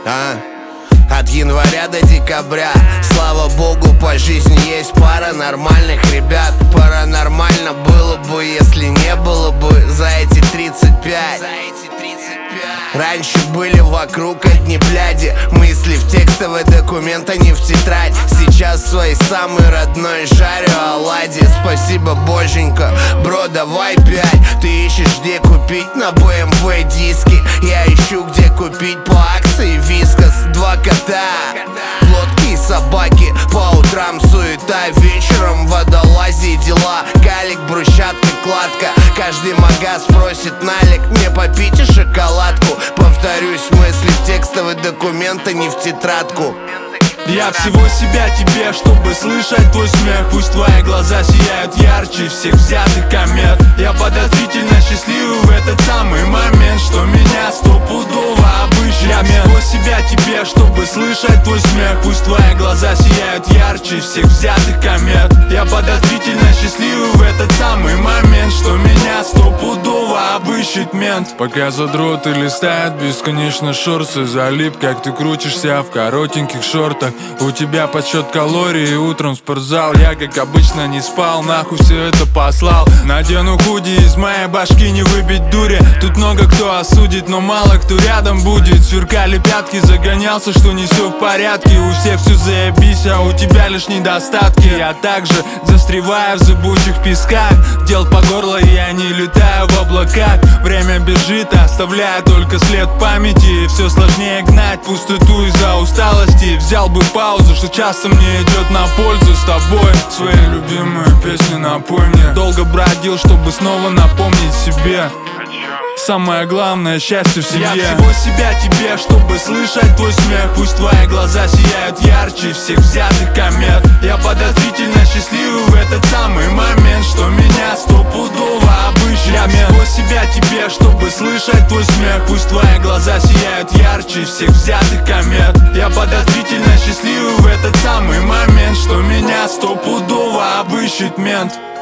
От января до декабря, слава богу, по жизни есть пара нормальных ребят. Паранормально было бы, если не было бы за эти 35. Раньше были вокруг одни бляди, мысли в текстовый документ, а не в тетрадь. Сейчас своей самой родной жарю оладьи. Спасибо, боженька, бро, давай 5. Ты ищешь, где купить на BMW диски, я ищу, где купить по акции вискас. Два кота, лодки и собаки, по утрам суета, вечером водолазие дела. Калик, брусчатка, кладка, каждый магаз просит налик, мне попить и шоколадку. Повторюсь, мысли в текстовый документ, а не в тетрадку. Я всего себя тебе, чтобы слышать твой смех. Пусть твои глаза сияют ярче всех взятых комет. Я подозрительно счастливый в этот самый момент, что меня стопудово обыщет. Я всего себя тебе, чтобы слышать твой смех. Пусть твои глаза сияют ярче всех взятых комет. Я подозрительно счастливый в этот самый момент, что меня стопудово обыщет мент. Пока задроты листают бесконечно шорсы, залип, как ты крутишься в коротеньких шортах. У тебя подсчет калорий, утром в спортзал. Я, как обычно, не спал, нахуй все это послал. Надену худи, из моей башки не выбить дури. Тут много кто осудит, но мало кто рядом будет. Сверкали пятки, загонялся, что не все в порядке. У всех все заебись, а у тебя лишь недостатки. Я также застреваю в зыбучих песках, дел по горло, я не летаю в облаках. Время бежит, оставляя только след памяти. Все сложнее гнать пустоту из-за усталости. Взял бы паузу, что часто мне идет на пользу. С тобой свои любимые песни напой мне. Долго бродил, чтобы снова напомнить себе самое главное — счастье в семье. Я всего себя тебе, чтобы слышать твой смех. Пусть твои глаза сияют ярче всех взятых комет. Я подозрительно счастливый в этот самый момент, что меня стопудово обыщет. Я всего себя тебе, чтобы слышать твой смех. Пусть твои глаза сияют ярче всех взятых комет. Я подозрительно счастливый в этот самый момент, что меня стопудово обыщет мент.